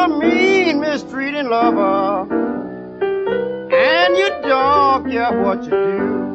a mean, mistreating lover, and you don't care what you do.